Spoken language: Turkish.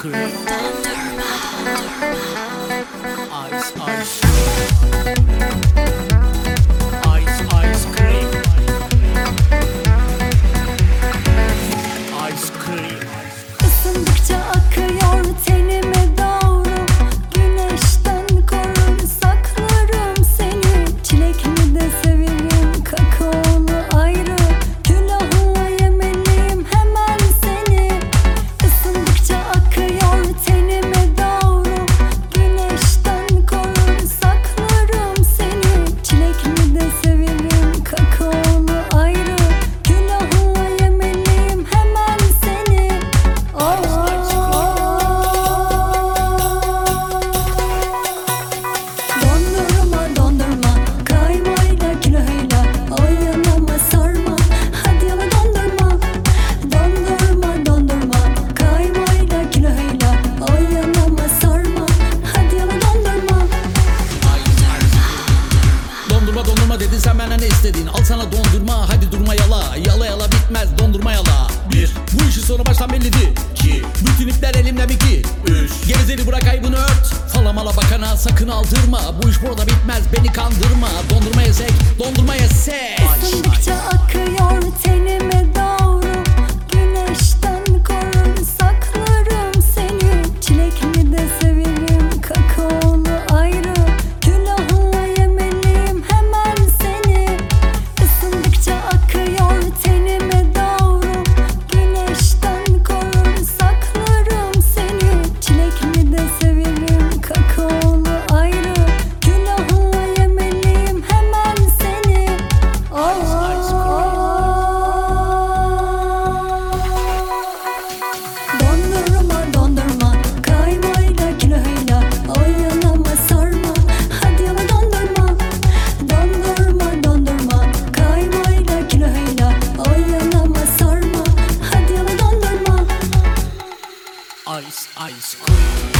cream. Ice, ice. Ice, ice cream. Ice cream. Isındıkça akıyor tenime doğru. Güneşten korun saklarım seni. Çilekli de severim, kakaolu ayrı. Külahına yemeliyim hemen seni. Isındıkça akıyor tenime doğru. Güneşten korun saklarım seni. Çilekli de severim, kakaolu ayrı. Külahına yemeliyim hemen seni. Dondurma dondurma kaymayla külahıyla oynama sarma hadi ama dondurma. Dondurma dondurma kaymayla külahıyla oynama sarma hadi ama dondurma. Dondurma dondurma dedin sen benden ne istedin? Al sana dondurma hadi durma yala. Yala yala bitmez dondurma yala. 1. Bu işin sonu baştan bellidir. 2. Bütün ipler elimde mi ki? 3. Gevezeli bırak ayıbını ört. Falamala bakana sakın aldırma. Bu iş burada bitmez beni kandırma. Dondurma yesek dondurma yesek. Isındıkça akıyor tenime doğru. Güneşten korun saklarım seni. Çilekli de severim, kakaolu ayrı. Külahına yemeliyim hemen seni. Isındıkça akıyor tenime doğru. Güneşten korun saklarım seni. Çilekli de severim, kakaolu ayrı. Külahına yemeliyim hemen seni. Dondurma dondurma kaymayla külahıyla oynama sarma hadi ama dondurma. Dondurma dondurma kaymayla külahıyla oynama sarma hadi ama dondurma. Ice, ice cream.